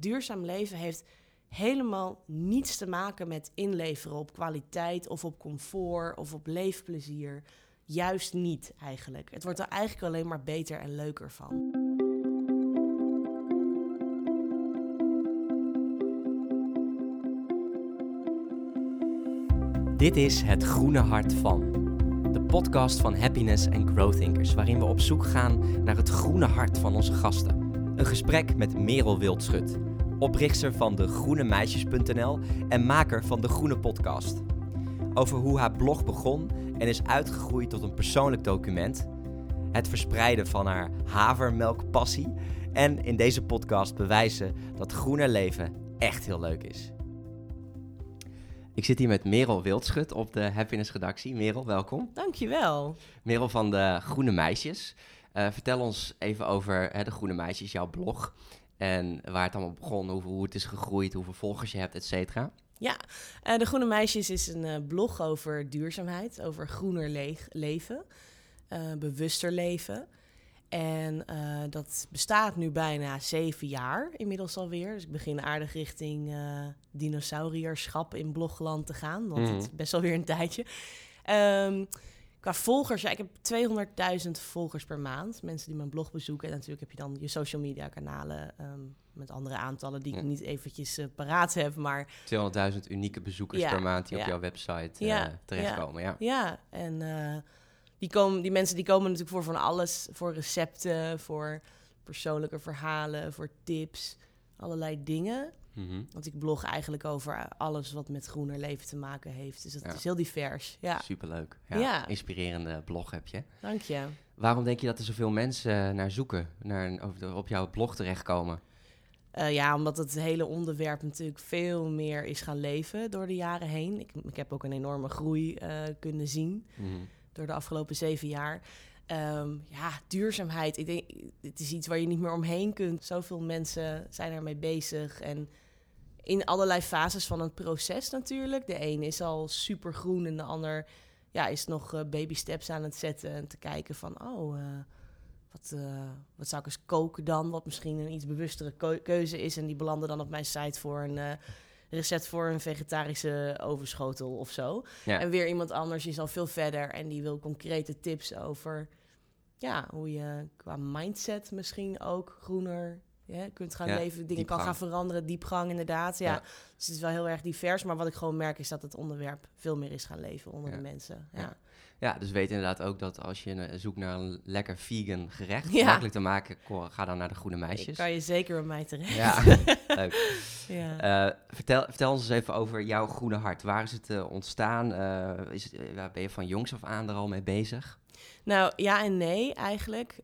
duurzaam leven heeft helemaal niets te maken met inleveren op kwaliteit of op comfort of op leefplezier. Juist niet eigenlijk. Het wordt er eigenlijk alleen maar beter en leuker van. Dit is Het Groene Hart van, de podcast van Happiness and Growth Thinkers, waarin we op zoek gaan naar het groene hart van onze gasten. Een gesprek met Merel Wildschut, oprichter van degroenemeisjes.nl en maker van De Groene Podcast. Over hoe haar blog begon en is uitgegroeid tot een persoonlijk document, het verspreiden van haar havermelkpassie en in deze podcast bewijzen dat groener leven echt heel leuk is. Ik zit hier met Merel Wildschut op de Happiness-redactie. Merel, welkom. Dankjewel. Merel van de Groene Meisjes. Vertel ons even over de Groene Meisjes, jouw blog. En waar het allemaal begon, hoe het is gegroeid, hoeveel volgers je hebt, et cetera. Ja, De Groene Meisjes is een blog over duurzaamheid, over groener leven, bewuster leven. En dat bestaat nu bijna 7 jaar inmiddels alweer. Dus ik begin aardig richting dinosaurierschap in blogland te gaan. Want het is best wel weer een tijdje. Qua volgers, ik heb 200.000 volgers per maand. Mensen die mijn blog bezoeken. En natuurlijk heb je dan je social media kanalen met andere aantallen die ik niet eventjes paraat heb. Maar 200.000 unieke bezoekers per maand die op jouw website terechtkomen. Ja, en die mensen die komen natuurlijk voor van alles. Voor recepten, voor persoonlijke verhalen, voor tips, allerlei dingen. Mm-hmm. Want ik blog eigenlijk over alles wat met groener leven te maken heeft. Dus dat is heel divers. Ja. Superleuk. Ja. Inspirerende blog heb je. Dank je. Waarom denk je dat er zoveel mensen naar zoeken, op jouw blog terechtkomen? Omdat het hele onderwerp natuurlijk veel meer is gaan leven door de jaren heen. Ik heb ook een enorme groei kunnen zien door de afgelopen 7 jaar. Duurzaamheid. Ik denk, het is iets waar je niet meer omheen kunt. Zoveel mensen zijn ermee bezig en in allerlei fases van het proces natuurlijk. De een is al supergroen en de ander is nog baby steps aan het zetten en te kijken van wat zou ik eens koken dan? Wat misschien een iets bewustere keuze is. En die belanden dan op mijn site voor een recept voor een vegetarische ovenschotel of zo. Ja. En weer iemand anders is al veel verder en die wil concrete tips over hoe je qua mindset misschien ook groener kunt gaan leven, dingen kan gaan veranderen, diepgang inderdaad. Ja. Dus het is wel heel erg divers, maar wat ik gewoon merk is dat het onderwerp veel meer is gaan leven onder de mensen. Ja, dus weet inderdaad ook dat als je zoekt naar een lekker vegan gerecht, makkelijk te maken, ga dan naar de Groene Meisjes. Ik kan je zeker bij mij terecht. Ja, leuk. Vertel ons eens even over jouw groene hart. Waar is het ontstaan? Ben je van jongs af aan er al mee bezig? Nou, ja en nee eigenlijk.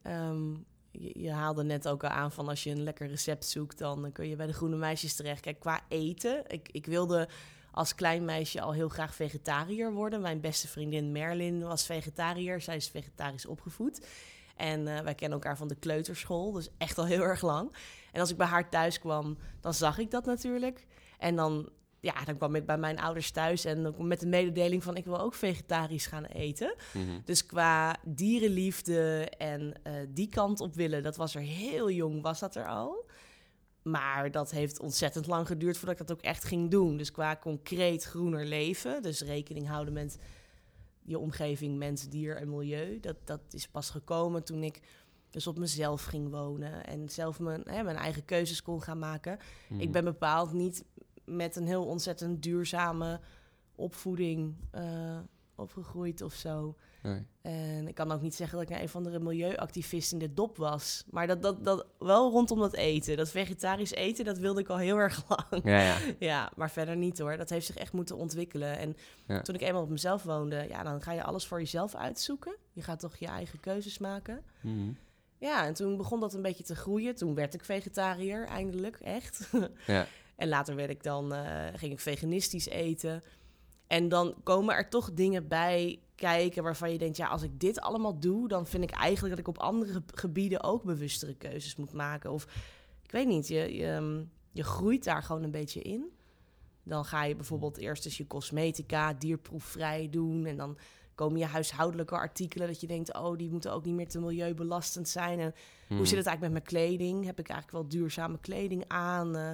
Je haalde net ook al aan van als je een lekker recept zoekt, dan kun je bij de Groene Meisjes terecht. Kijk, qua eten, ik wilde als klein meisje al heel graag vegetariër worden. Mijn beste vriendin Merlin was vegetariër. Zij is vegetarisch opgevoed. En wij kennen elkaar van de kleuterschool, dus echt al heel erg lang. En als ik bij haar thuis kwam, dan zag ik dat natuurlijk. En dan kwam ik bij mijn ouders thuis en met de mededeling van ik wil ook vegetarisch gaan eten. Mm-hmm. Dus qua dierenliefde en die kant op willen, dat was er heel jong, was dat er al. Maar dat heeft ontzettend lang geduurd voordat ik dat ook echt ging doen. Dus qua concreet groener leven, dus rekening houden met je omgeving, mens, dier en milieu. Dat is pas gekomen toen ik dus op mezelf ging wonen en zelf mijn eigen keuzes kon gaan maken. Mm-hmm. Ik ben bepaald niet met een heel ontzettend duurzame opvoeding opgegroeid of zo. Nee. En ik kan ook niet zeggen dat ik een van de milieuactivist in de dop was. Maar dat wel rondom dat eten. Dat vegetarisch eten, dat wilde ik al heel erg lang. Ja, maar verder niet hoor. Dat heeft zich echt moeten ontwikkelen. En toen ik eenmaal op mezelf woonde, dan ga je alles voor jezelf uitzoeken. Je gaat toch je eigen keuzes maken. Mm-hmm. Ja, en toen begon dat een beetje te groeien. Toen werd ik vegetariër, eindelijk, echt. Ja. En later ging ik veganistisch eten. En dan komen er toch dingen bij kijken waarvan je denkt, als ik dit allemaal doe, dan vind ik eigenlijk dat ik op andere gebieden ook bewustere keuzes moet maken. Of, ik weet niet, je groeit daar gewoon een beetje in. Dan ga je bijvoorbeeld eerst dus je cosmetica dierproefvrij doen en dan komen je huishoudelijke artikelen dat je denkt, die moeten ook niet meer te milieubelastend zijn. En hoe zit het eigenlijk met mijn kleding? Heb ik eigenlijk wel duurzame kleding aan?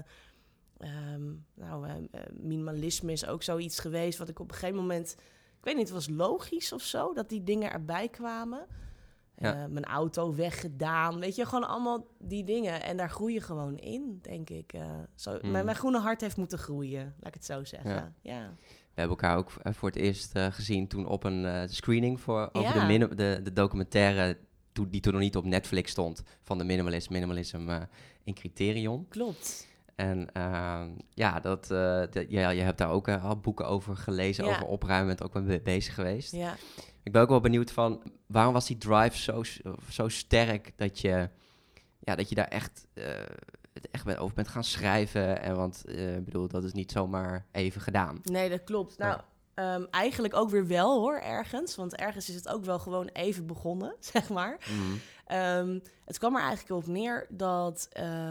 Minimalisme is ook zoiets geweest wat ik op een gegeven moment, ik weet niet, het was logisch of zo, dat die dingen erbij kwamen. Ja. Mijn auto weggedaan, weet je, gewoon allemaal die dingen. En daar groei je gewoon in, denk ik. Mijn groene hart heeft moeten groeien, laat ik het zo zeggen. Ja. We hebben elkaar ook voor het eerst gezien toen op een screening over de documentaire die toen nog niet op Netflix stond van de minimalism in Criterion. Klopt. En je hebt daar ook al boeken over gelezen, over opruimen, bent ook mee bezig geweest. Ja. Ik ben ook wel benieuwd van, waarom was die drive zo sterk dat je daar echt over bent gaan schrijven? En want ik bedoel, dat is niet zomaar even gedaan. Nee, dat klopt. Nou, eigenlijk ook weer wel hoor, ergens. Want ergens is het ook wel gewoon even begonnen, zeg maar. Het kwam er eigenlijk op neer dat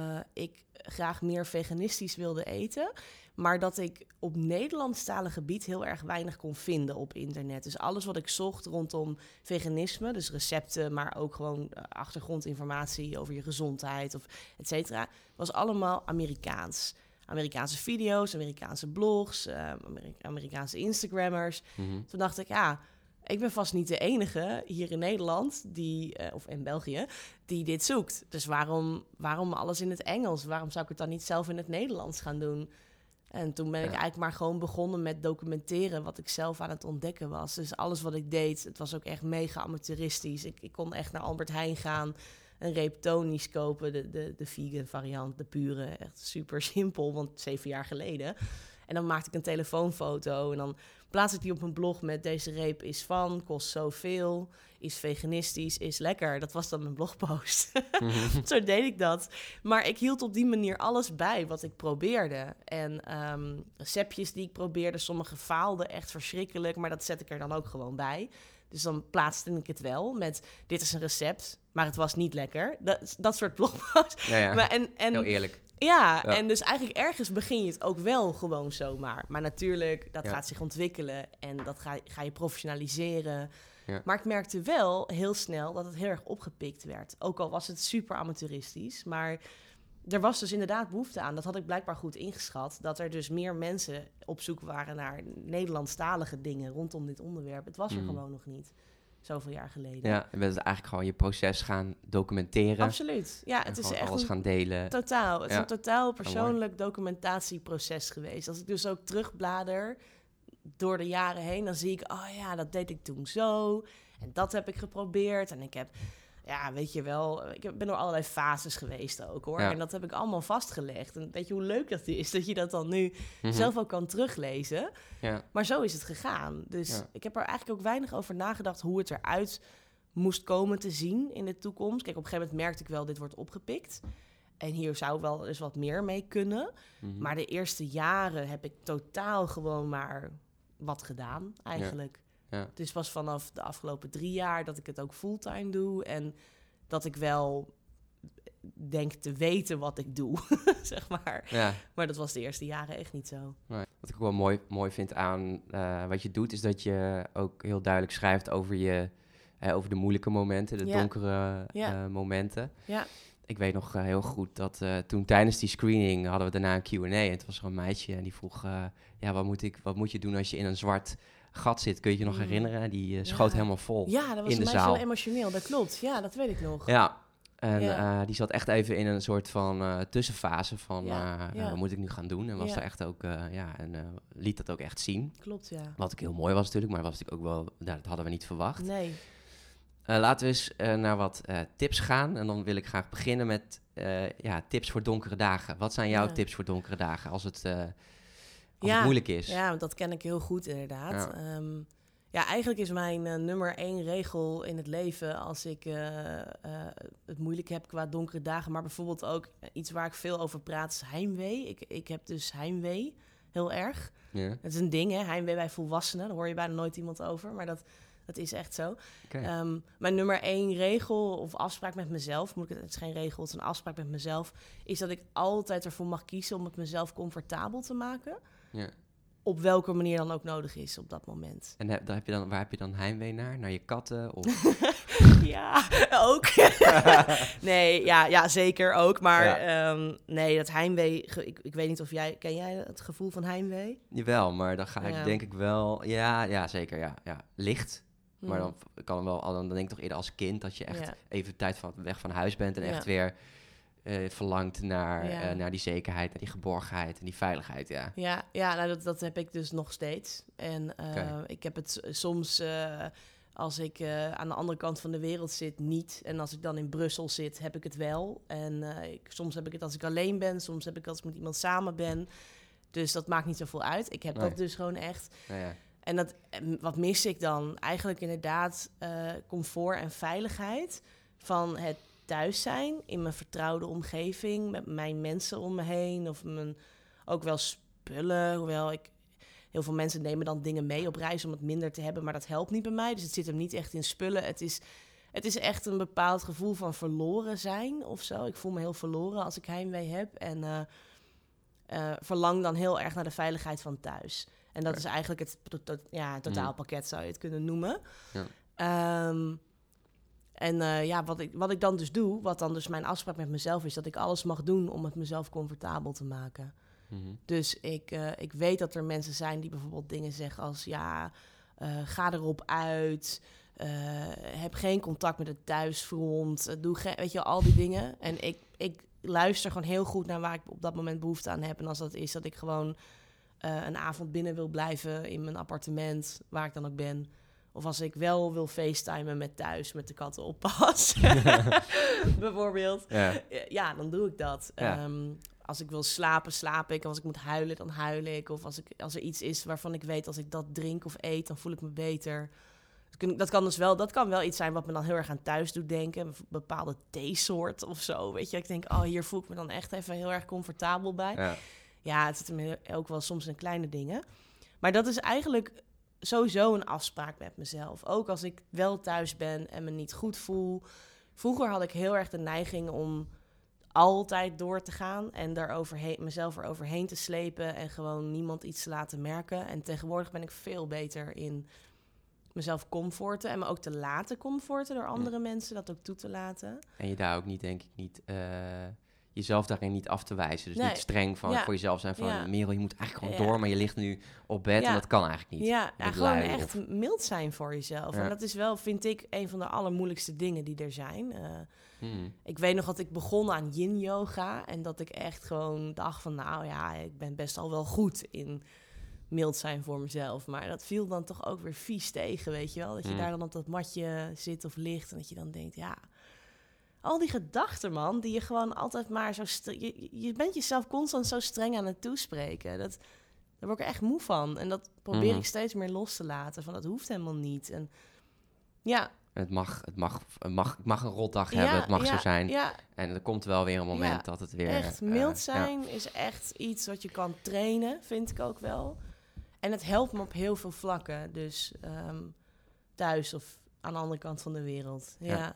ik graag meer veganistisch wilde eten, maar dat ik op Nederlandstalig gebied heel erg weinig kon vinden op internet. Dus alles wat ik zocht rondom veganisme, dus recepten, maar ook gewoon achtergrondinformatie over je gezondheid of et cetera, was allemaal Amerikaans. Amerikaanse video's, Amerikaanse blogs, Amerikaanse Instagrammers. Toen dacht ik, ik ben vast niet de enige hier in Nederland of in België die dit zoekt. Dus waarom alles in het Engels? Waarom zou ik het dan niet zelf in het Nederlands gaan doen? En toen ben ik eigenlijk maar gewoon begonnen met documenteren wat ik zelf aan het ontdekken was. Dus alles wat ik deed, het was ook echt mega amateuristisch. Ik kon echt naar Albert Heijn gaan, een reep Tony's kopen, de vegan variant, de pure. Echt super simpel, want 7 jaar geleden. En dan maakte ik een telefoonfoto en dan plaats ik die op mijn blog met deze reep is van, kost zoveel, is veganistisch, is lekker. Dat was dan mijn blogpost. Zo deed ik dat. Maar ik hield op die manier alles bij wat ik probeerde. En receptjes die ik probeerde, sommige faalden echt verschrikkelijk, maar dat zet ik er dan ook gewoon bij. Dus dan plaatste ik het wel met, dit is een recept, maar het was niet lekker. Dat soort blogposts. Ja. Maar heel eerlijk. Ja, en dus eigenlijk ergens begin je het ook wel gewoon zomaar. Maar natuurlijk, dat gaat zich ontwikkelen en dat ga je professionaliseren. Ja. Maar ik merkte wel heel snel dat het heel erg opgepikt werd. Ook al was het super amateuristisch, maar er was dus inderdaad behoefte aan. Dat had ik blijkbaar goed ingeschat. Dat er dus meer mensen op zoek waren naar Nederlandstalige dingen rondom dit onderwerp. Het was er gewoon nog niet. Zoveel jaar geleden. Ja, je bent eigenlijk gewoon je proces gaan documenteren. Absoluut. Ja, het is echt alles gaan delen. Totaal. Het is een totaal persoonlijk documentatieproces geweest. Als ik dus ook terugblader door de jaren heen, dan zie ik, dat deed ik toen zo. En dat heb ik geprobeerd. En ik heb, weet je wel, ben door allerlei fases geweest ook, hoor. Ja. En dat heb ik allemaal vastgelegd. En weet je hoe leuk dat is, dat je dat dan nu zelf ook kan teruglezen. Ja. Maar zo is het gegaan. Dus ik heb er eigenlijk ook weinig over nagedacht hoe het eruit moest komen te zien in de toekomst. Kijk, op een gegeven moment merkte ik wel, dit wordt opgepikt. En hier zou wel eens wat meer mee kunnen. Maar de eerste jaren heb ik totaal gewoon maar wat gedaan, eigenlijk. Ja. Het is pas vanaf de afgelopen 3 jaar dat ik het ook fulltime doe. En dat ik wel denk te weten wat ik doe, zeg maar. Ja. Maar dat was de eerste jaren echt niet zo. Nee. Wat ik ook wel mooi vind aan wat je doet, is dat je ook heel duidelijk schrijft over over de moeilijke momenten, de donkere momenten. Ja. Ik weet nog heel goed dat toen tijdens die screening hadden we daarna een Q&A. En het was er een meisje en die vroeg, wat moet je doen als je in een zwart gat zit? Kun je je nog herinneren? Die schoot helemaal vol in de zaal. Ja, dat was een meisje heel emotioneel, dat klopt. Ja, dat weet ik nog. Ja, en die zat echt even in een soort van tussenfase van wat moet ik nu gaan doen? En was daar echt ook, liet dat ook echt zien. Klopt, ja. Wat ook heel mooi was natuurlijk, maar was natuurlijk ook wel, dat hadden we niet verwacht. Nee. Laten we eens naar wat tips gaan. En dan wil ik graag beginnen met tips voor donkere dagen. Wat zijn jouw tips voor donkere dagen als het moeilijk is? Ja, dat ken ik heel goed inderdaad. Ja, eigenlijk is mijn nummer 1 regel in het leven als ik het moeilijk heb qua donkere dagen. Maar bijvoorbeeld ook iets waar ik veel over praat is heimwee. Ik heb dus heimwee, heel erg. Ja. Het is een ding, hè, heimwee bij volwassenen. Daar hoor je bijna nooit iemand over, maar dat is echt zo. Okay. Mijn nummer 1 regel of afspraak met mezelf, het is geen regel, het is een afspraak met mezelf, is dat ik altijd ervoor mag kiezen om het mezelf comfortabel te maken. Ja. op welke manier dan ook nodig is op dat moment. En waar heb je dan heimwee naar? Naar je katten? Of... Ja, ook. Nee, ja, zeker ook. Maar nee, dat heimwee... Ik weet niet of ken jij het gevoel van heimwee? Jawel, maar dan ga ik denk ik wel... Ja, zeker, ja. Licht. Maar dan kan dan denk ik toch eerder als kind... dat je echt even tijd weg van huis bent... en echt weer verlangt naar die zekerheid... naar die geborgenheid en die veiligheid, ja. Ja, nou, dat heb ik dus nog steeds. En ik heb het soms... als ik aan de andere kant van de wereld zit, niet. En als ik dan in Brussel zit, heb ik het wel. En soms heb ik het als ik alleen ben. Soms heb ik het als ik met iemand samen ben. Dus dat maakt niet zoveel uit. Ik heb dat dus gewoon echt. Ja. En wat mis ik dan? Eigenlijk inderdaad comfort en veiligheid van het thuis zijn. In mijn vertrouwde omgeving. Met mijn mensen om me heen. Of ook wel spullen. Hoewel heel veel mensen nemen dan dingen mee op reis om het minder te hebben, maar dat helpt niet bij mij. Dus het zit hem niet echt in spullen. Het is echt een bepaald gevoel van verloren zijn of zo. Ik voel me heel verloren als ik heimwee heb. En verlang dan heel erg naar de veiligheid van thuis. En dat is eigenlijk het totaalpakket, zou je het kunnen noemen. Ja. Wat ik dan dus doe, wat dan dus mijn afspraak met mezelf is, dat ik alles mag doen om het mezelf comfortabel te maken. Mm-hmm. Dus ik weet dat er mensen zijn die bijvoorbeeld dingen zeggen als... ga erop uit, heb geen contact met het thuisfront, weet je, al die dingen. En ik luister gewoon heel goed naar waar ik op dat moment behoefte aan heb. En als dat is dat ik gewoon een avond binnen wil blijven in mijn appartement, waar ik dan ook ben... Of als ik wel wil facetimen met thuis, met de katten oppas, bijvoorbeeld. Ja, dan doe ik dat. Ja. Als ik wil slapen, slaap ik. En als ik moet huilen, dan huil ik. Of als er iets is waarvan ik weet, als ik dat drink of eet, dan voel ik me beter. Dat kan wel iets zijn wat me dan heel erg aan thuis doet denken. Een bepaalde theesoort of zo, weet je. Ik denk, hier voel ik me dan echt even heel erg comfortabel bij. Ja, het zit hem ook wel soms in kleine dingen. Maar dat is eigenlijk sowieso een afspraak met mezelf. Ook als ik wel thuis ben en me niet goed voel. Vroeger had ik heel erg de neiging om altijd door te gaan en mezelf eroverheen te slepen en gewoon niemand iets te laten merken. En tegenwoordig ben ik veel beter in mezelf comforten en me ook te laten comforten door andere mensen, dat ook toe te laten. En je daar ook niet, denk ik, niet jezelf daarin niet af te wijzen. Dus niet streng voor jezelf zijn van... Merel, je moet eigenlijk gewoon door, maar je ligt nu op bed en dat kan eigenlijk niet. Ja, gewoon echt mild zijn voor jezelf. Ja. En dat is wel, vind ik, een van de allermoeilijkste dingen die er zijn. Ik weet nog dat ik begon aan yin-yoga en dat ik echt gewoon dacht van... ik ben best al wel goed in mild zijn voor mezelf. Maar dat viel dan toch ook weer vies tegen, weet je wel? Dat je daar dan op dat matje zit of ligt en dat je dan denkt, al die gedachten, man, die je gewoon altijd maar zo... Je bent jezelf constant zo streng aan het toespreken. Daar word ik echt moe van. En dat probeer ik steeds meer los te laten. Van, dat hoeft helemaal niet. En ja... Het mag een rotdag hebben, het mag zo zijn. Ja. En er komt wel weer een moment dat het weer... Echt, mild zijn is echt iets wat je kan trainen, vind ik ook wel. En het helpt me op heel veel vlakken. Dus thuis of aan de andere kant van de wereld. Ja.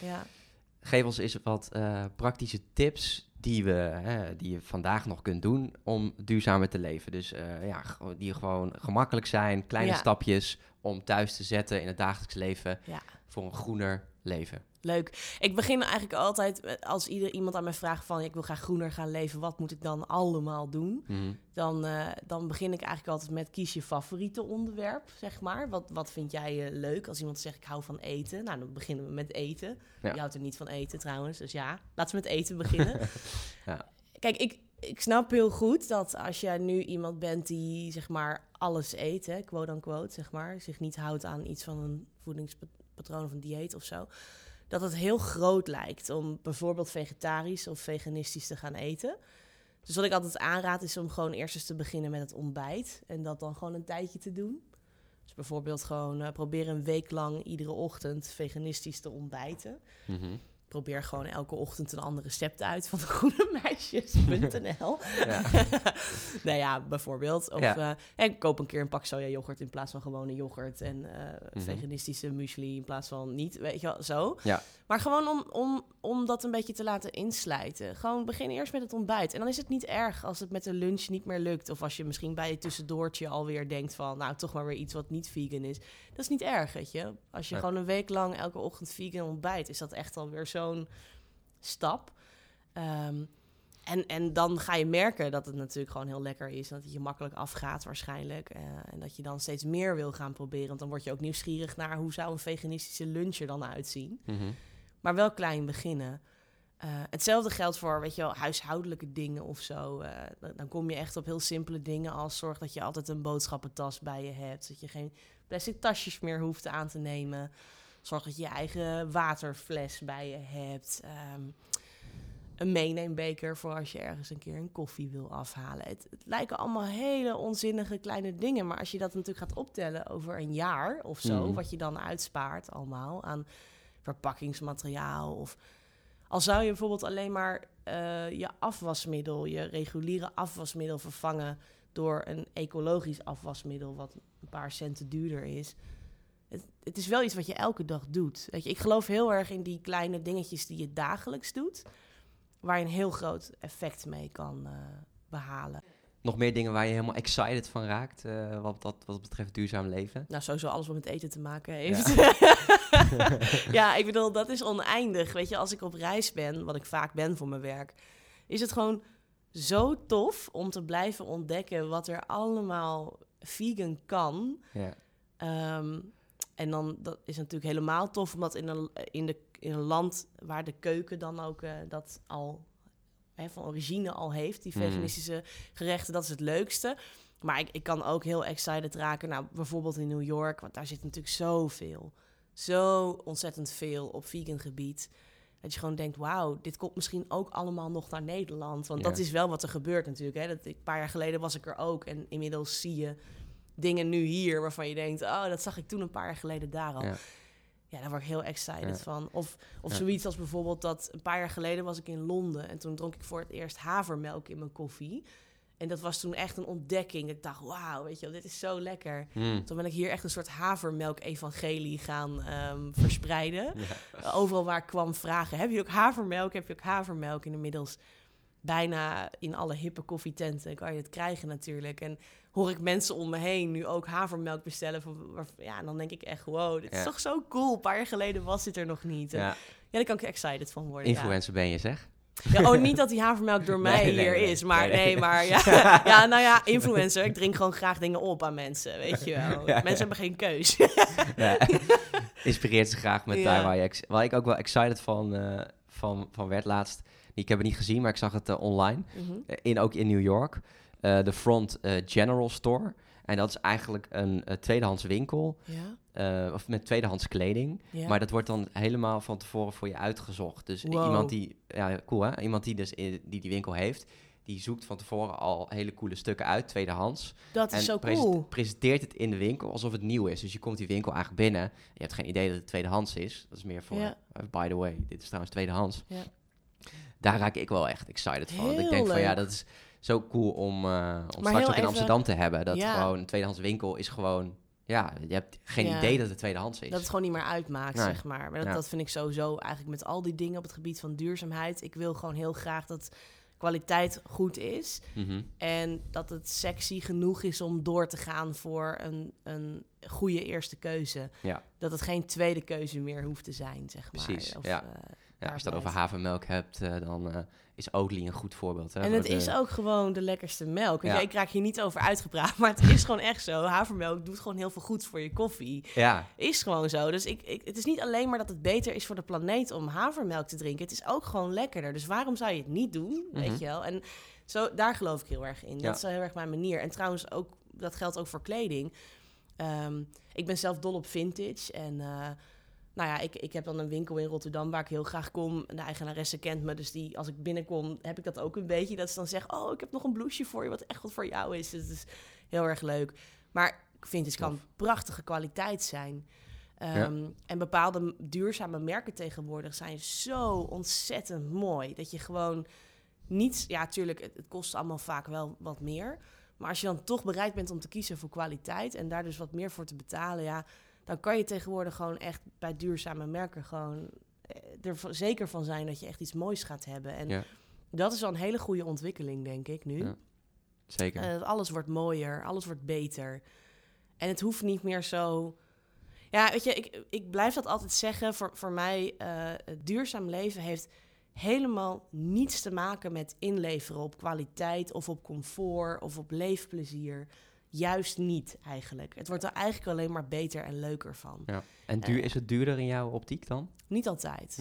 Geef ons eens wat praktische tips die je vandaag nog kunt doen om duurzamer te leven. Dus die gewoon gemakkelijk zijn, kleine stapjes om thuis te zetten in het dagelijks leven voor een groener leven. Leuk. Ik begin eigenlijk altijd, als iemand aan mij vraagt van... ik wil graag groener gaan leven, wat moet ik dan allemaal doen? Mm-hmm. Dan begin ik eigenlijk altijd met kies je favoriete onderwerp, zeg maar. Wat vind jij leuk? Als iemand zegt, ik hou van eten. Nou, dan beginnen we met eten. Ja. Je houdt er niet van eten trouwens, dus laten we met eten beginnen. Kijk, ik snap heel goed dat als jij nu iemand bent die, zeg maar, alles eet, quote-unquote, zeg maar... zich niet houdt aan iets van een voedingspatroon of een dieet of zo... dat het heel groot lijkt om bijvoorbeeld vegetarisch of veganistisch te gaan eten. Dus wat ik altijd aanraad is om gewoon eerst eens te beginnen met het ontbijt. En dat dan gewoon een tijdje te doen. Dus bijvoorbeeld gewoon proberen een week lang iedere ochtend veganistisch te ontbijten. Mm-hmm. probeer gewoon elke ochtend een ander recept uit van groenemeisjes.nl. Ja. Nou ja, bijvoorbeeld. Of ik koop een keer een pak soja yoghurt in plaats van gewone yoghurt. En veganistische muesli in plaats van niet. Weet je wel, zo. Ja. Maar gewoon om dat een beetje te laten inslijten. Gewoon begin eerst met het ontbijt. En dan is het niet erg als het met de lunch niet meer lukt. Of als je misschien bij je tussendoortje alweer denkt van... nou, toch maar weer iets wat niet vegan is. Dat is niet erg, weet je. Als je gewoon een week lang elke ochtend vegan ontbijt... is dat echt alweer zo'n stap. En dan ga je merken dat het natuurlijk gewoon heel lekker is. Dat het je makkelijk afgaat waarschijnlijk. En dat je dan steeds meer wil gaan proberen. Want dan word je ook nieuwsgierig naar... hoe zou een veganistische lunch er dan uitzien. Mm-hmm. Maar wel klein beginnen. Hetzelfde geldt voor, weet je wel, huishoudelijke dingen of zo. Dan kom je echt op heel simpele dingen als... zorg dat je altijd een boodschappentas bij je hebt. Dat je geen plastic tasjes meer hoeft aan te nemen. Zorg dat je je eigen waterfles bij je hebt. Een meeneembeker voor als je ergens een keer een koffie wil afhalen. Het lijken allemaal hele onzinnige kleine dingen. Maar als je dat natuurlijk gaat optellen over een jaar of zo... wat je dan uitspaart allemaal aan verpakkingsmateriaal... of al zou je bijvoorbeeld alleen maar je afwasmiddel... je reguliere afwasmiddel vervangen... door een ecologisch afwasmiddel... wat een paar centen duurder is... Het is wel iets wat je elke dag doet. Weet je, ik geloof heel erg in die kleine dingetjes die je dagelijks doet... waar je een heel groot effect mee kan behalen. Nog meer dingen waar je helemaal excited van raakt... wat betreft duurzaam leven? Nou, sowieso alles wat met eten te maken heeft. Ja, ik bedoel, dat is oneindig. Weet je, als ik op reis ben, wat ik vaak ben voor mijn werk... is het gewoon zo tof om te blijven ontdekken... wat er allemaal vegan kan... Ja. En dan dat is natuurlijk helemaal tof, omdat in een land waar de keuken dan ook dat al van origine al heeft, die veganistische gerechten, dat is het leukste. Maar ik kan ook heel excited raken, nou bijvoorbeeld in New York, want daar zit natuurlijk zo ontzettend veel op vegan gebied. Dat je gewoon denkt, wauw, dit komt misschien ook allemaal nog naar Nederland. Want dat is wel wat er gebeurt natuurlijk. Hè? Een paar jaar geleden was ik er ook en inmiddels zie je dingen nu hier waarvan je denkt... oh, dat zag ik toen een paar jaar geleden daar al. Ja, daar word ik heel excited van. Of zoiets als bijvoorbeeld dat... een paar jaar geleden was ik in Londen... en toen dronk ik voor het eerst havermelk in mijn koffie. En dat was toen echt een ontdekking. Ik dacht, wauw, weet je wel, dit is zo lekker. Toen ben ik hier echt een soort havermelk-evangelie gaan verspreiden. Ja. Overal waar ik kwam vragen... heb je ook havermelk? Heb je ook havermelk? En inmiddels bijna in alle hippe koffietenten kan je het krijgen natuurlijk. En hoor ik mensen om me heen nu ook havermelk bestellen. En dan denk ik echt, wow, dit is toch zo cool. Een paar jaar geleden was dit er nog niet. Ja, daar kan ik excited van worden. Influencer ben je, zeg. Ja, niet dat die havermelk door mij hier is. Maar maar ja, nou ja, influencer. Ik drink gewoon graag dingen op aan mensen, weet je wel. Mensen hebben geen keus. Inspireert ze graag met daar waar ik ook wel excited van werd laatst. Ik heb het niet gezien, maar ik zag het online. Ook in New York. De Front General Store. En dat is eigenlijk een tweedehands winkel. Of met tweedehands kleding. Ja. Maar dat wordt dan helemaal van tevoren voor je uitgezocht. Dus iemand die... Ja, cool hè? Iemand die dus die winkel heeft... die zoekt van tevoren al hele coole stukken uit, tweedehands. Dat is zo cool. Presenteert het in de winkel alsof het nieuw is. Dus je komt die winkel eigenlijk binnen. Je hebt geen idee dat het tweedehands is. Dat is meer voor... by the way, dit is trouwens tweedehands. Ja. Daar raak ik wel echt excited van. Heel ik denk leuk. van ja, dat is zo cool om straks ook in Amsterdam te hebben. Dat gewoon een tweedehands winkel is gewoon... Ja, je hebt geen idee dat het tweedehands is. Dat het gewoon niet meer uitmaakt, zeg maar. Maar dat vind ik sowieso eigenlijk met al die dingen op het gebied van duurzaamheid. Ik wil gewoon heel graag dat kwaliteit goed is. En dat het sexy genoeg is om door te gaan voor een goede eerste keuze. Ja. Dat het geen tweede keuze meer hoeft te zijn, zeg maar. Precies, als je het dan over havermelk hebt, dan is Oatly een goed voorbeeld. Hè, en het is ook gewoon de lekkerste melk. Ik raak hier niet over uitgepraat, maar het is gewoon echt zo. Havermelk doet gewoon heel veel goeds voor je koffie. Ja. Is gewoon zo. Dus het is niet alleen maar dat het beter is voor de planeet om havermelk te drinken. Het is ook gewoon lekkerder. Dus waarom zou je het niet doen, weet je wel? En zo, daar geloof ik heel erg in. Dat is heel erg mijn manier. En trouwens, ook, dat geldt ook voor kleding. Ik ben zelf dol op vintage en... Nou ja, ik heb dan een winkel in Rotterdam waar ik heel graag kom. De eigenaresse kent me, dus als ik binnenkom, heb ik dat ook een beetje. Dat ze dan zegt, ik heb nog een blouseje voor je, wat echt wat voor jou is. Dus het is heel erg leuk. Maar vintage kan prachtige kwaliteit zijn. En bepaalde duurzame merken tegenwoordig zijn zo ontzettend mooi. Dat je gewoon niet... Ja, tuurlijk, het kost allemaal vaak wel wat meer. Maar als je dan toch bereid bent om te kiezen voor kwaliteit... en daar dus wat meer voor te betalen... ja, dan kan je tegenwoordig gewoon echt bij duurzame merken... gewoon er zeker van zijn dat je echt iets moois gaat hebben. En dat is al een hele goede ontwikkeling, denk ik, nu. Ja, zeker. Alles wordt mooier, alles wordt beter. En het hoeft niet meer zo... Ja, weet je, ik blijf dat altijd zeggen. Voor mij, het duurzaam leven heeft helemaal niets te maken met inleveren op kwaliteit of op comfort of op leefplezier. Juist niet, eigenlijk. Het wordt er eigenlijk alleen maar beter en leuker van. Ja. En is het duurder in jouw optiek dan? Niet altijd.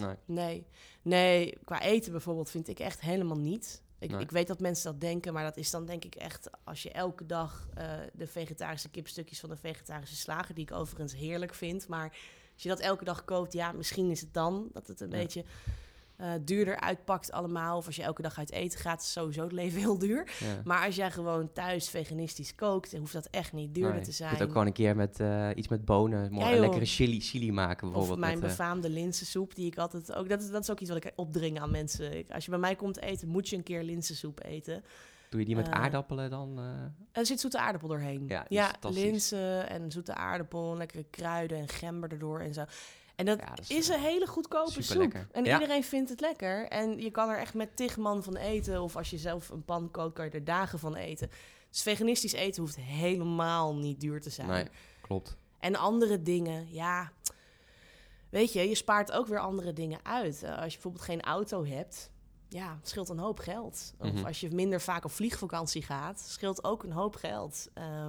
Nee, qua eten bijvoorbeeld vind ik echt helemaal niet. Ik weet dat mensen dat denken, maar dat is dan denk ik echt... als je elke dag de vegetarische kipstukjes van de vegetarische slager... die ik overigens heerlijk vind, maar als je dat elke dag koopt... ja, misschien is het dan dat het een beetje duurder uitpakt allemaal. Of als je elke dag uit eten gaat, is sowieso het leven heel duur. Ja. Maar als jij gewoon thuis veganistisch kookt... dan hoeft dat echt niet duurder te zijn. Je kunt ook gewoon een keer met iets met bonen... een lekkere chili maken bijvoorbeeld. Of mijn befaamde linzensoep, die ik altijd ook... Dat is ook iets wat ik opdring aan mensen. Als je bij mij komt eten, moet je een keer linzensoep eten. Doe je die met aardappelen dan? Er zit zoete aardappel doorheen. Ja, linzen en zoete aardappel... lekkere kruiden en gember erdoor en zo... En dat is een hele goedkope soep. Lekker. En iedereen vindt het lekker. En je kan er echt met 10 man van eten. Of als je zelf een pan kookt, kan je er dagen van eten. Dus veganistisch eten hoeft helemaal niet duur te zijn. Nee, klopt. En andere dingen, ja... Weet je spaart ook weer andere dingen uit. Als je bijvoorbeeld geen auto hebt... ja, het scheelt een hoop geld. Of als je minder vaak op vliegvakantie gaat... scheelt ook een hoop geld.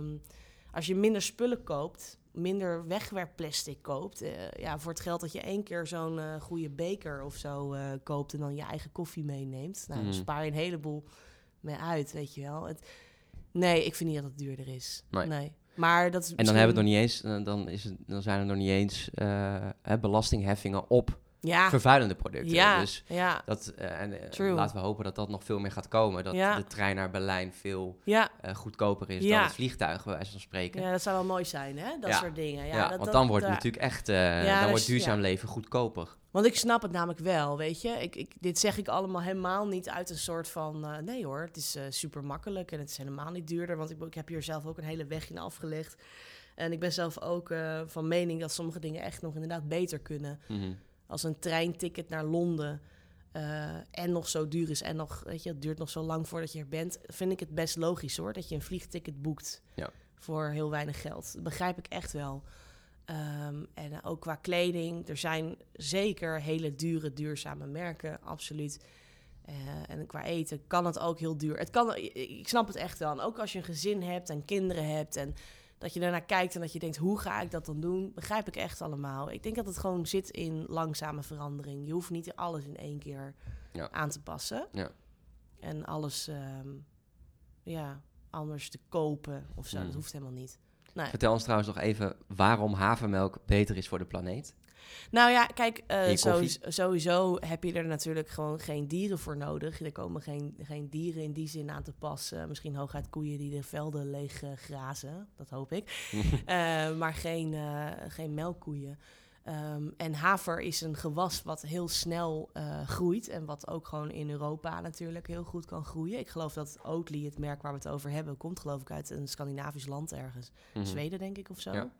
Als je minder spullen koopt... minder wegwerpplastic koopt. Voor het geld dat je 1 keer zo'n goede beker of zo koopt... en dan je eigen koffie meeneemt. Nou, dan spaar je een heleboel mee uit, weet je wel. Nee, ik vind niet dat het duurder is. Nee. Maar dat is en dan hebben we het nog niet eens... dan zijn er nog niet eens belastingheffingen op... vervuilende producten. Laten we hopen dat dat nog veel meer gaat komen. Dat de trein naar Berlijn veel goedkoper is dan het vliegtuig, bij wijze van spreken. Ja, dat zou wel mooi zijn, hè? Dat soort dingen. Want dan wordt het natuurlijk echt... dan wordt duurzaam leven goedkoper. Want ik snap het namelijk wel, weet je. Dit zeg ik allemaal helemaal niet uit een soort van... nee hoor, het is super makkelijk en het is helemaal niet duurder. Want ik heb hier zelf ook een hele weg in afgelegd. En ik ben zelf ook van mening dat sommige dingen echt nog inderdaad beter kunnen... Als een treinticket naar Londen en nog zo duur is... en nog, weet je, het duurt nog zo lang voordat je er bent... vind ik het best logisch, hoor, dat je een vliegticket boekt voor heel weinig geld. Dat begrijp ik echt wel. En ook qua kleding, er zijn zeker hele dure, duurzame merken, absoluut. En qua eten kan het ook heel duur. Ik snap het echt wel. En ook als je een gezin hebt en kinderen hebt... en dat je daarnaar kijkt en dat je denkt, hoe ga ik dat dan doen? Begrijp ik echt allemaal. Ik denk dat het gewoon zit in langzame verandering. Je hoeft niet alles in 1 keer aan te passen. Ja. En alles anders te kopen of zo. Dat hoeft helemaal niet. Nee. Vertel ons trouwens nog even waarom havermelk beter is voor de planeet. Nou ja, kijk, sowieso heb je er natuurlijk gewoon geen dieren voor nodig. Er komen geen dieren in die zin aan te passen. Misschien hooguit koeien die de velden leeg grazen, dat hoop ik. Maar geen melkkoeien. En haver is een gewas wat heel snel groeit en wat ook gewoon in Europa natuurlijk heel goed kan groeien. Ik geloof dat Oatly, het merk waar we het over hebben, komt geloof ik uit een Scandinavisch land ergens. Zweden denk ik of zo. Ja.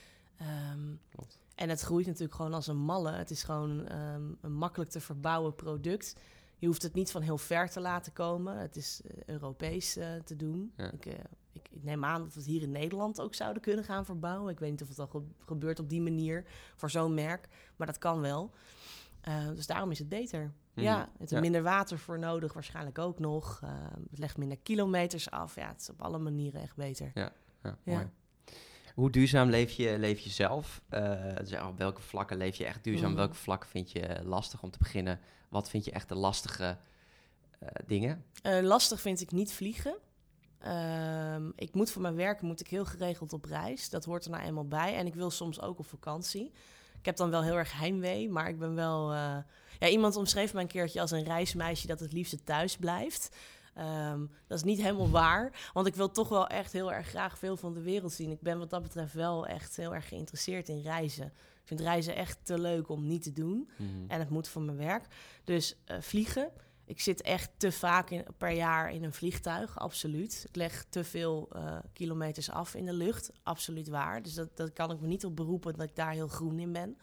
En het groeit natuurlijk gewoon als een malle. Het is gewoon een makkelijk te verbouwen product. Je hoeft het niet van heel ver te laten komen. Het is Europees te doen. Ja. Ik neem aan dat we het hier in Nederland ook zouden kunnen gaan verbouwen. Ik weet niet of het al gebeurt op die manier voor zo'n merk. Maar dat kan wel. Dus daarom is het beter. Ja, het is minder water voor nodig waarschijnlijk ook nog. Het legt minder kilometers af. Ja, het is op alle manieren echt beter. Ja, mooi. Hoe duurzaam leef je zelf? Dus op welke vlakken leef je echt duurzaam? Welke vlakken vind je lastig om te beginnen? Wat vind je echt de lastige dingen? Lastig vind ik niet vliegen. Ik moet voor mijn werk heel geregeld op reis. Dat hoort er nou eenmaal bij. En ik wil soms ook op vakantie. Ik heb dan wel heel erg heimwee, maar ik ben wel... iemand omschreef me een keertje als een reismeisje dat het liefst thuis blijft. Dat is niet helemaal waar, want ik wil toch wel echt heel erg graag veel van de wereld zien. Ik ben wat dat betreft wel echt heel erg geïnteresseerd in reizen. Ik vind reizen echt te leuk om niet te doen. En het moet voor mijn werk. Dus vliegen. Ik zit echt te vaak per jaar in een vliegtuig, absoluut. Ik leg te veel kilometers af in de lucht, absoluut waar. Dus dat kan ik me niet op beroepen dat ik daar heel groen in ben.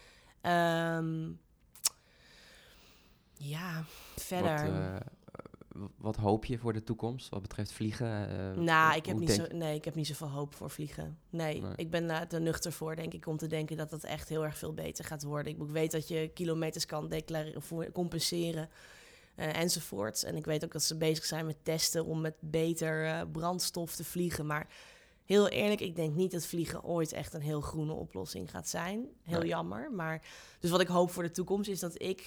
Ja, verder. Wat hoop je voor de toekomst wat betreft vliegen? Ik heb niet zoveel hoop voor vliegen. Nee. Ik ben daar te nuchter voor, denk ik, om te denken dat het echt heel erg veel beter gaat worden. Ik weet dat je kilometers kan declareren, compenseren enzovoorts. En ik weet ook dat ze bezig zijn met testen om met beter brandstof te vliegen. Maar heel eerlijk, ik denk niet dat vliegen ooit echt een heel groene oplossing gaat zijn. Heel jammer. Maar dus wat ik hoop voor de toekomst is dat ik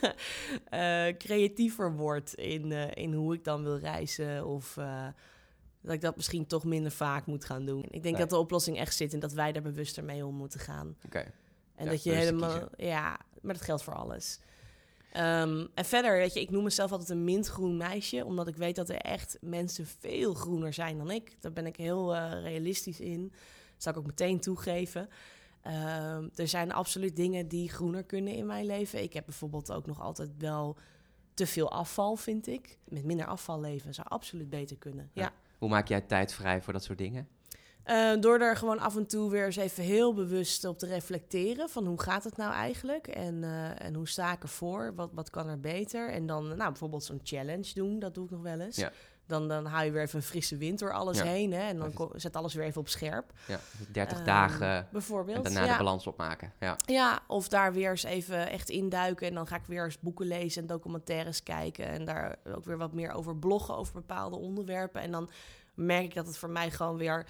creatiever word in hoe ik dan wil reizen. Of dat ik dat misschien toch minder vaak moet gaan doen. Ik denk dat de oplossing echt zit in dat wij daar bewuster mee om moeten gaan. En dat je helemaal... Ja, maar dat geldt voor alles. En verder, weet je, ik noem mezelf altijd een mintgroen meisje, omdat ik weet dat er echt mensen veel groener zijn dan ik. Daar ben ik heel realistisch in. Dat zal ik ook meteen toegeven. Er zijn absoluut dingen die groener kunnen in mijn leven. Ik heb bijvoorbeeld ook nog altijd wel te veel afval, vind ik. Met minder afval leven zou absoluut beter kunnen. Ja. Hoe maak jij tijd vrij voor dat soort dingen? Door er gewoon af en toe weer eens even heel bewust op te reflecteren van hoe gaat het nou eigenlijk en hoe sta ik ervoor, wat kan er beter. En dan bijvoorbeeld zo'n challenge doen, dat doe ik nog wel eens. Ja. Dan haal je weer even een frisse wind door alles heen, hè, en dan zet alles weer even op scherp. Ja, 30 dagen bijvoorbeeld. En daarna de balans opmaken. Ja, of daar weer eens even echt induiken en dan ga ik weer eens boeken lezen en documentaires kijken en daar ook weer wat meer over bloggen over bepaalde onderwerpen. En dan merk ik dat het voor mij gewoon weer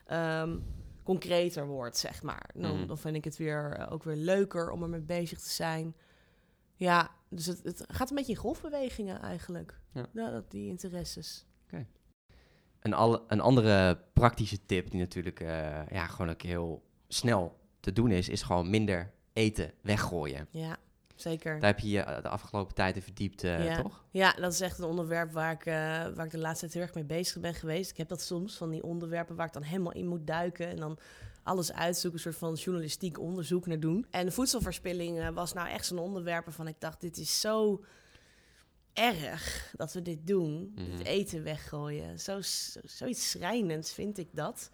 concreter wordt, zeg maar. Dan vind ik het ook weer leuker om ermee bezig te zijn. Ja, dus het gaat een beetje in golfbewegingen eigenlijk. Ja, die interesses. Okay. Een andere praktische tip die natuurlijk gewoon ook heel snel te doen is gewoon minder eten weggooien. Ja, zeker. Daar heb je de afgelopen tijd in verdiept, toch? Ja, dat is echt een onderwerp waar ik de laatste tijd heel erg mee bezig ben geweest. Ik heb dat soms, van die onderwerpen waar ik dan helemaal in moet duiken en dan alles uitzoeken, een soort van journalistiek onderzoek naar doen. En voedselverspilling was nou echt zo'n onderwerp waarvan ik dacht, dit is zo erg dat we dit doen. Het eten weggooien. Zoiets schrijnends vind ik dat.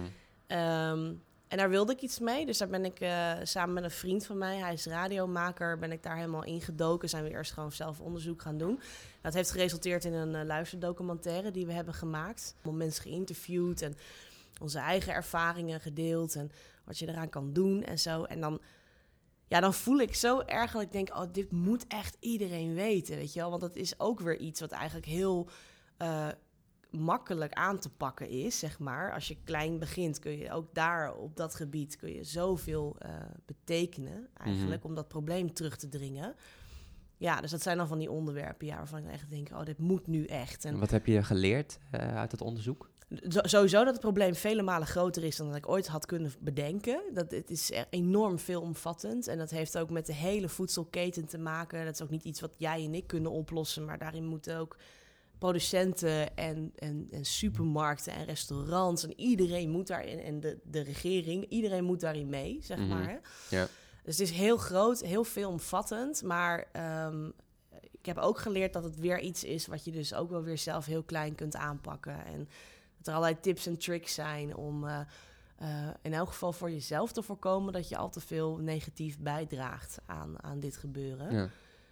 En daar wilde ik iets mee. Dus daar ben ik samen met een vriend van mij, hij is radiomaker, ben ik daar helemaal ingedoken. Zijn we eerst gewoon zelf onderzoek gaan doen. Dat heeft geresulteerd in een luisterdocumentaire die we hebben gemaakt. Om mensen geïnterviewd en onze eigen ervaringen gedeeld en wat je eraan kan doen en zo. En dan voel ik zo erg dat ik denk, dit moet echt iedereen weten, weet je wel. Want dat is ook weer iets wat eigenlijk heel makkelijk aan te pakken is, zeg maar. Als je klein begint, kun je ook daar op dat gebied kun je zoveel betekenen, eigenlijk, om dat probleem terug te dringen. Ja, dus dat zijn dan van die onderwerpen waarvan ik echt denk, dit moet nu echt. En wat heb je geleerd uit het onderzoek? Sowieso dat het probleem vele malen groter is dan dat ik ooit had kunnen bedenken. Het is enorm veelomvattend en dat heeft ook met de hele voedselketen te maken. Dat is ook niet iets wat jij en ik kunnen oplossen, maar daarin moeten ook producenten en supermarkten en restaurants en iedereen moet daarin, en de regering, iedereen moet daarin mee, zeg maar. Hè? Ja. Dus het is heel groot, heel veelomvattend, maar ik heb ook geleerd dat het weer iets is wat je dus ook wel weer zelf heel klein kunt aanpakken. En dat er allerlei tips en tricks zijn om in elk geval voor jezelf te voorkomen dat je al te veel negatief bijdraagt aan dit gebeuren. Ja.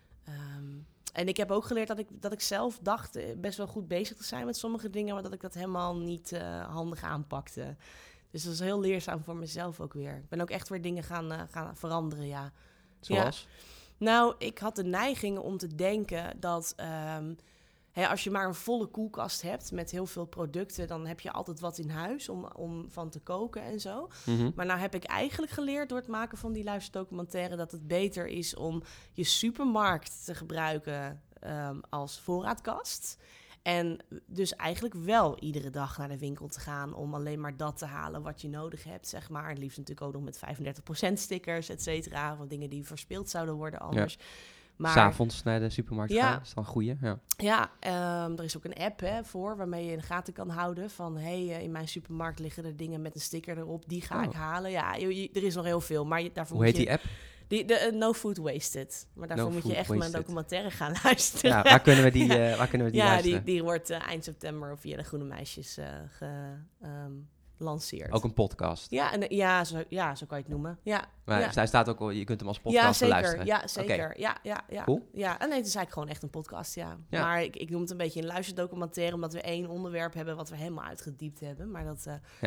En ik heb ook geleerd dat ik zelf dacht best wel goed bezig te zijn met sommige dingen, maar dat ik dat helemaal niet handig aanpakte. Dus dat is heel leerzaam voor mezelf ook weer. Ik ben ook echt weer dingen gaan veranderen, ja. Zoals? Ja. Nou, ik had de neiging om te denken dat als je maar een volle koelkast hebt met heel veel producten, dan heb je altijd wat in huis om van te koken en zo. Maar nou heb ik eigenlijk geleerd door het maken van die luisterdocumentaire dat het beter is om je supermarkt te gebruiken als voorraadkast. En dus eigenlijk wel iedere dag naar de winkel te gaan om alleen maar dat te halen wat je nodig hebt, zeg maar. Het liefst natuurlijk ook nog met 35% stickers, et cetera, van dingen die verspild zouden worden anders. Ja. Maar 's avonds naar de supermarkt gaan, is dan een goeie. Ja. Ja, er is ook een app voor waarmee je in de gaten kan houden van... in mijn supermarkt liggen er dingen met een sticker erop, die ga ik halen. Ja, er is nog heel veel, maar daarvoor Hoe heet die app? No Food Wasted. Maar daarvoor moet je echt Wasted. mijn documentaire gaan luisteren. Ja, waar kunnen we die luisteren? Die wordt eind september via de Groene Meisjes gelanceerd. Ook een podcast? Zo kan je het noemen. Ja, maar hij staat ook, je kunt hem als podcast beluisteren? Ja, zeker. Okay. Ja. Cool. Ja, en nee, het is eigenlijk gewoon echt een podcast, ja. Maar ik noem het een beetje een luisterdocumentaire... omdat we 1 onderwerp hebben wat we helemaal uitgediept hebben. Maar dat,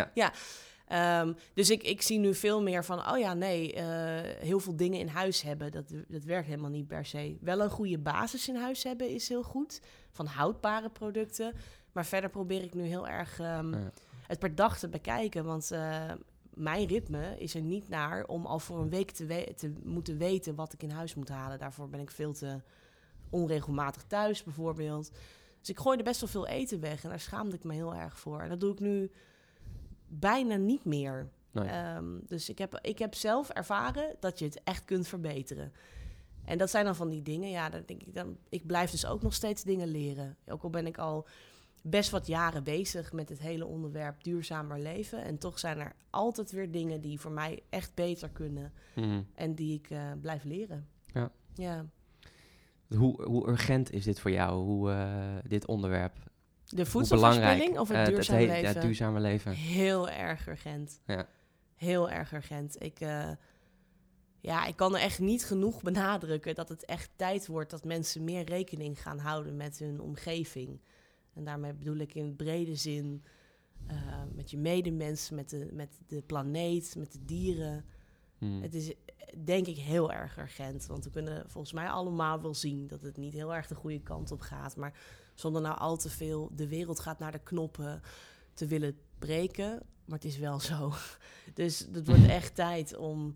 dus ik zie nu veel meer van... heel veel dingen in huis hebben. Dat werkt helemaal niet per se. Wel een goede basis in huis hebben is heel goed. Van houdbare producten. Maar verder probeer ik nu heel erg... het per dag te bekijken, want mijn ritme is er niet naar om al voor een week te moeten weten wat ik in huis moet halen. Daarvoor ben ik veel te onregelmatig thuis, bijvoorbeeld. Dus ik gooi er best wel veel eten weg en daar schaamde ik me heel erg voor. En dat doe ik nu bijna niet meer. Nee. Dus ik heb zelf ervaren dat je het echt kunt verbeteren. En dat zijn dan van die dingen, dan denk ik ik blijf dus ook nog steeds dingen leren. Ook al ben ik al best wat jaren bezig met het hele onderwerp duurzamer leven. En toch zijn er altijd weer dingen die voor mij echt beter kunnen. Mm-hmm. En die ik blijf leren. Ja. Hoe urgent is dit voor jou, dit onderwerp? De voedselverspilling of het duurzame leven? Ja, het duurzame leven. Heel erg urgent. Ja. Heel erg urgent. Ik kan er echt niet genoeg benadrukken dat het echt tijd wordt dat mensen meer rekening gaan houden met hun omgeving. En daarmee bedoel ik in het brede zin met je medemens, met de planeet, met de dieren. Het is denk ik heel erg urgent. Want we kunnen volgens mij allemaal wel zien dat het niet heel erg de goede kant op gaat. Maar zonder nou al te veel de wereld gaat naar de knoppen te willen breken. Maar het is wel zo. Dus het wordt echt tijd om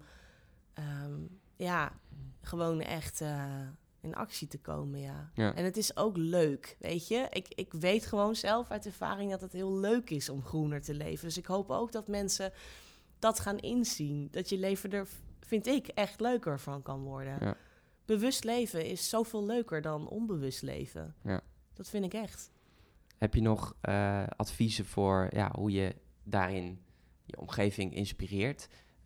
gewoon echt... in actie te komen, ja. En het is ook leuk, weet je. Ik weet gewoon zelf uit ervaring dat het heel leuk is om groener te leven. Dus ik hoop ook dat mensen dat gaan inzien. Dat je leven er, vind ik, echt leuker van kan worden. Ja. Bewust leven is zoveel leuker dan onbewust leven. Ja. Dat vind ik echt. Heb je nog adviezen voor hoe je daarin je omgeving inspireert?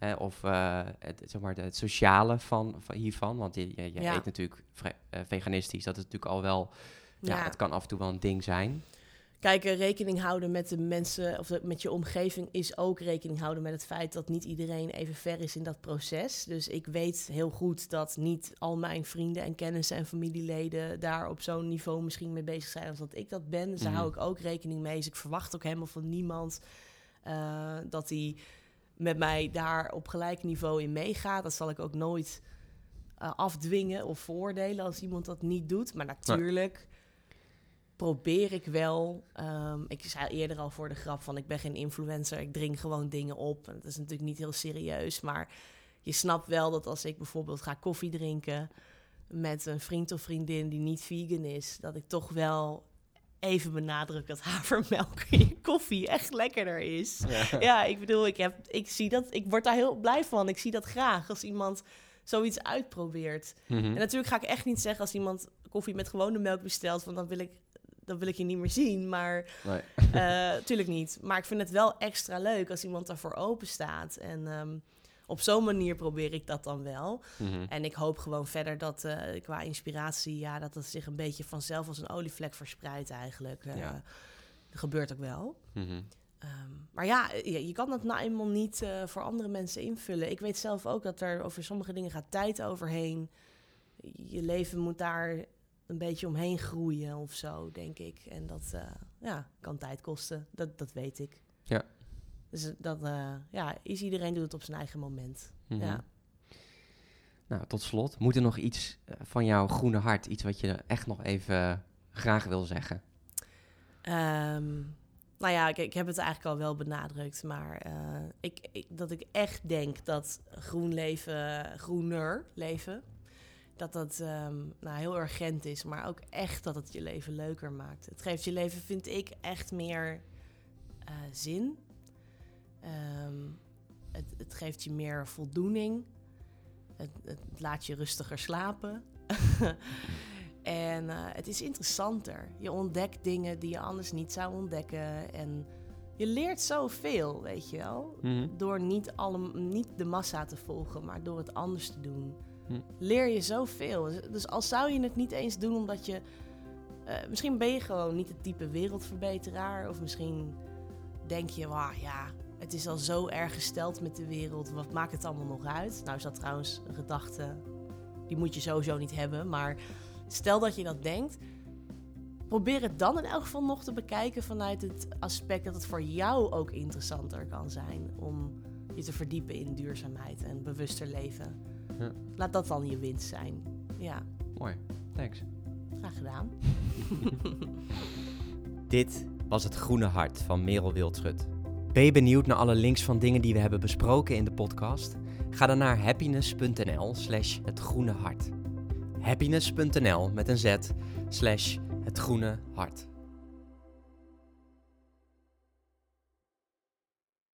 Het sociale van hiervan. Want je eet natuurlijk veganistisch. Dat is natuurlijk al wel... het kan af en toe wel een ding zijn. Kijk, rekening houden met de mensen... of met je omgeving is ook rekening houden met het feit... dat niet iedereen even ver is in dat proces. Dus ik weet heel goed dat niet al mijn vrienden en kennissen en familieleden... daar op zo'n niveau misschien mee bezig zijn als dat ik dat ben. Dus daar hou ik ook rekening mee. Dus ik verwacht ook helemaal van niemand dat hij... met mij daar op gelijk niveau in meegaat. Dat zal ik ook nooit afdwingen of veroordelen als iemand dat niet doet. Maar natuurlijk probeer ik wel... ik zei eerder al voor de grap van... ik ben geen influencer, ik drink gewoon dingen op. En dat is natuurlijk niet heel serieus. Maar je snapt wel dat als ik bijvoorbeeld ga koffie drinken... met een vriend of vriendin die niet vegan is... dat ik toch wel... even benadrukken dat havermelk in je koffie echt lekkerder is. Ja, ik bedoel, ik zie dat, ik word daar heel blij van. Ik zie dat graag als iemand zoiets uitprobeert. Mm-hmm. En natuurlijk ga ik echt niet zeggen als iemand koffie met gewone melk bestelt, want dan wil ik je niet meer zien. Maar natuurlijk niet. Maar ik vind het wel extra leuk als iemand daarvoor open staat. En op zo'n manier probeer ik dat dan wel. Mm-hmm. En ik hoop gewoon verder dat qua inspiratie... dat het zich een beetje vanzelf als een olievlek verspreidt eigenlijk. Dat gebeurt ook wel. Mm-hmm. Maar je kan dat nou eenmaal niet voor andere mensen invullen. Ik weet zelf ook dat er over sommige dingen gaat tijd overheen. Je leven moet daar een beetje omheen groeien of zo, denk ik. En dat kan tijd kosten. Dat weet ik. Ja. Dus iedereen doet het op zijn eigen moment. Mm-hmm. Ja. Nou, tot slot, moet er nog iets van jouw groene hart, iets wat je echt nog even graag wil zeggen? Ik heb het eigenlijk al wel benadrukt, maar dat ik echt denk dat groener leven, dat heel urgent is, maar ook echt dat het je leven leuker maakt. Het geeft je leven, vind ik, echt meer zin. Het geeft je meer voldoening. Het laat je rustiger slapen. En het is interessanter. Je ontdekt dingen die je anders niet zou ontdekken. En je leert zoveel, weet je wel. Door niet de massa te volgen, maar door het anders te doen. Leer je zoveel. Dus al zou je het niet eens doen omdat je... misschien ben je gewoon niet het type wereldverbeteraar. Of misschien denk je, het is al zo erg gesteld met de wereld. Wat maakt het allemaal nog uit? Nou is dat trouwens een gedachte, die moet je sowieso niet hebben. Maar stel dat je dat denkt, probeer het dan in elk geval nog te bekijken vanuit het aspect dat het voor jou ook interessanter kan zijn. Om je te verdiepen in duurzaamheid en bewuster leven. Ja. Laat dat dan je winst zijn. Ja. Mooi, thanks. Graag gedaan. Dit was Het Groene Hart van Merel Wildschut. Ben je benieuwd naar alle links van dingen die we hebben besproken in de podcast? Ga dan naar happiness.nl/hetgroenehart. Happiness.nl met een z/hetgroenehart.